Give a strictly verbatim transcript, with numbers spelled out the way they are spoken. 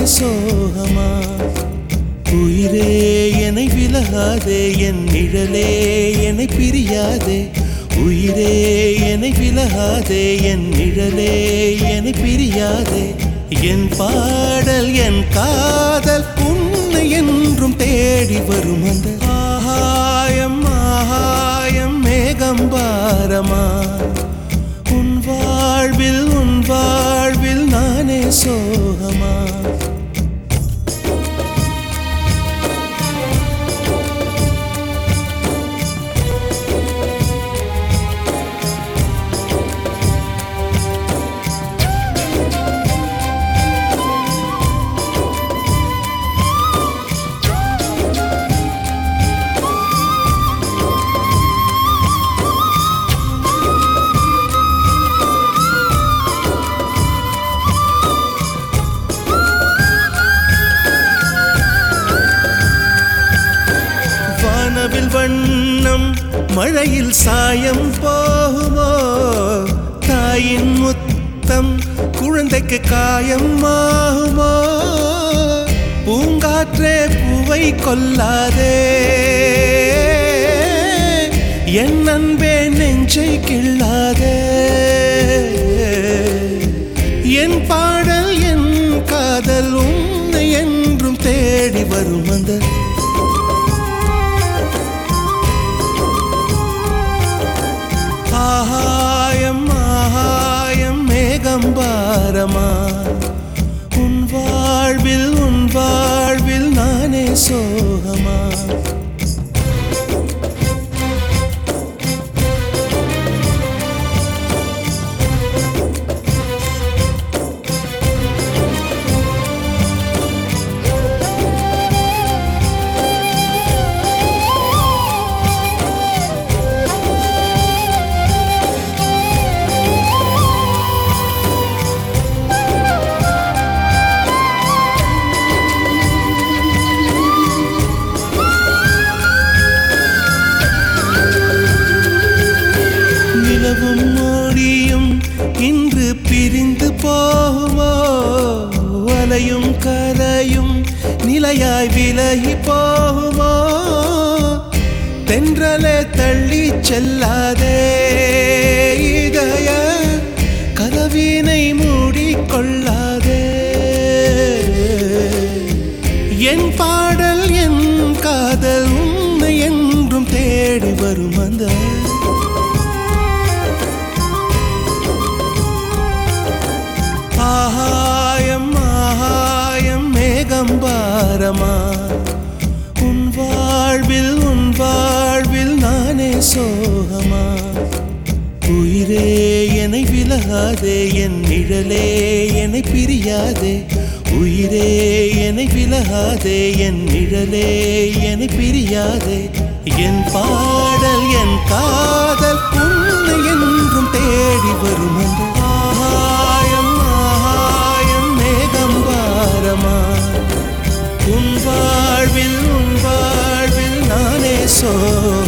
சோகமா? உயிரே என்னை விலகாதே, என் நிழலே என்னை பிரியாதே. உயிரே என்னை விலகாதே, என் நிழலே என்னை பிரியாதே. என் பாடல் என் காதல் உன்னை என்றும் தேடி வரும். அந்த ஆகாயம் ஆகாயம் மேகம்பாரமா? உன் வாழ்வில் உன் வாழ்வில் நானே சோகமா? வானவில் வண்ணம் மழையில் சாயம் போகுமோ? தாயின் முத்தம் குழந்தைக்கு காயம் ஆகுமோ? பூங்காற்றே பூவை கொல்லாதே, என் அன்பே நெஞ்சை கிள்ளாதே. என் பாடல் என் காதல் உன்னை என்றும் தேடி வரும். அந்த ஆகாயம் ஆகாயம் மேகம்பாரமா? உன் வாழ்வில் உன் வாழ்வில் நானே சோகமா? நிலவும் மோடியும் இன்று பிரிந்து போகுமோ? அலையும் கரையும் நிலையாய் விலகி போகுமோ? தென்றலே தள்ளி செல்லாதே, இதய கதவினை மூடிக்கொள்ளாதே. என் பாடல் என் காதல் உன்னை என்றும் தேடி வரும். அந்த ஆகாயம் ஆகாயம் மேகம்பாரமா? உன் வாழ்வில் உன் வாழ்வில் நானே சோகமா? உயிரே என்னை விலகாதே, என் நிழலே என்னை பிரியாதே. உயிரே என்னை விலகாதே, என் நிழலே என்னை பிரியாதே. என் பாடல் என் காதல் உன்னை என்றும் தேடி வரும். அந்த ஆகாயம் ஆகாயம் மேகம்பாரமா? உன் வாழ்வில் உன் வாழ்வில் நானே சோ